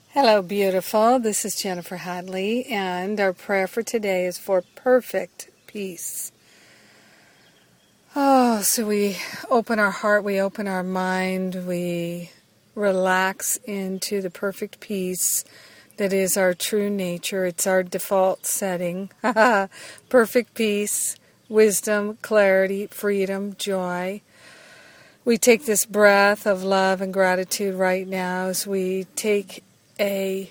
Hello, beautiful. This is Jennifer Hadley, and our prayer for today is for perfect peace. So we open our heart, we open our mind, we relax into the perfect peace that is our true nature. It's our default setting. Perfect peace, wisdom, clarity, freedom, joy. We take this breath of love and gratitude right now as we take a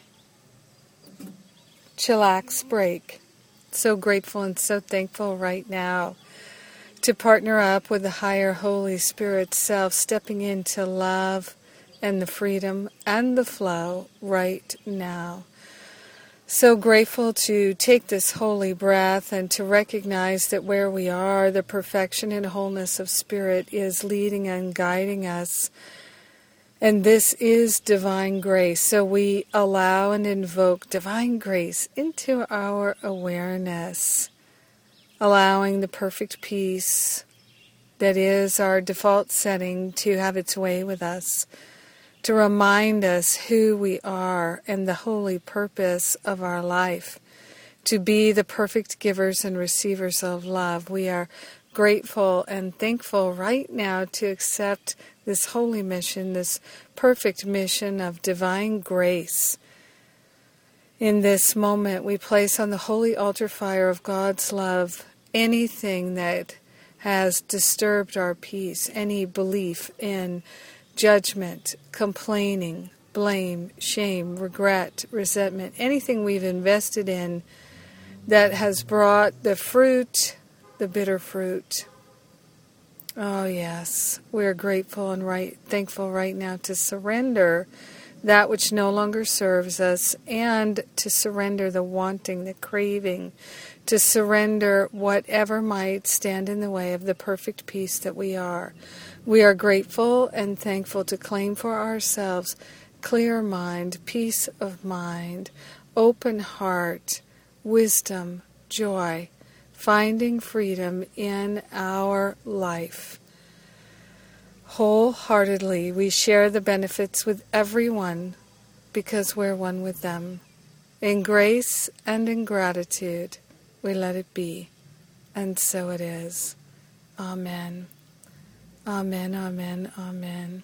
chillax break. So grateful and so thankful right now to partner up with the higher Holy Spirit self, stepping into love and the freedom and the flow right now. So grateful to take this holy breath and to recognize that where we are, the perfection and wholeness of Spirit is leading and guiding us. And this is divine grace. So we allow and invoke divine grace into our awareness, allowing the perfect peace that is our default setting to have its way with us, to remind us who we are and the holy purpose of our life, to be the perfect givers and receivers of love. We are grateful and thankful right now to accept this holy mission, this perfect mission of divine grace. In this moment, we place on the holy altar fire of God's love anything that has disturbed our peace, any belief in judgment, complaining, blame, shame, regret, resentment, anything we've invested in that has brought the fruit, the bitter fruit. Oh yes, we're grateful and thankful right now to surrender that which no longer serves us, and to surrender the wanting, the craving, to surrender whatever might stand in the way of the perfect peace that we are. We are grateful and thankful to claim for ourselves clear mind, peace of mind, open heart, wisdom, joy, finding freedom in our life. Wholeheartedly, we share the benefits with everyone because we're one with them. In grace and in gratitude, we let it be. And so it is. Amen. Amen, amen, amen.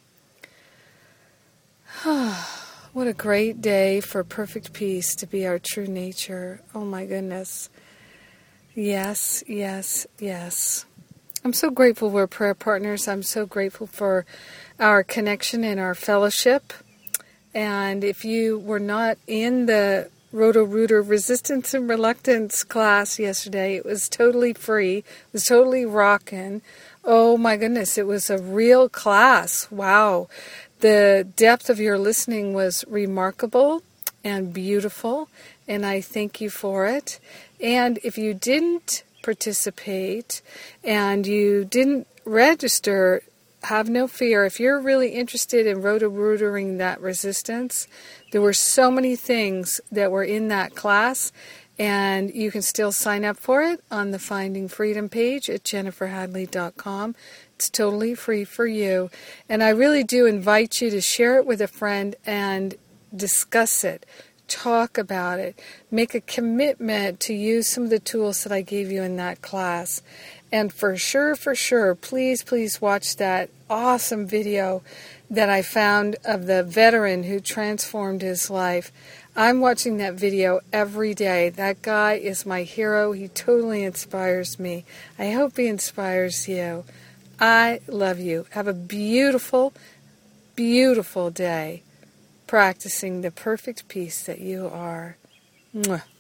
What a great day for perfect peace to be our true nature. Oh my goodness. Yes, yes, yes. I'm so grateful we're prayer partners. I'm so grateful for our connection and our fellowship. And if you were not in the Roto-Rooter Resistance and Reluctance class yesterday, it was totally free. It was totally rockin'. Oh my goodness, it was a real class. Wow. The depth of your listening was remarkable and beautiful, and I thank you for it. And if you didn't participate and you didn't register, have no fear. If you're really interested in roto-rootering that resistance, there were so many things that were in that class, and you can still sign up for it on the Finding Freedom page at jenniferhadley.com. It's totally free for you. And I really do invite you to share it with a friend and discuss it. Talk about it. Make a commitment to use some of the tools that I gave you in that class. And for sure, please watch that awesome video that I found of the veteran who transformed his life. I'm watching that video every day. That guy is my hero. He totally inspires me. I hope he inspires you. I love you. Have a beautiful, beautiful day practicing the perfect peace that you are. Mwah.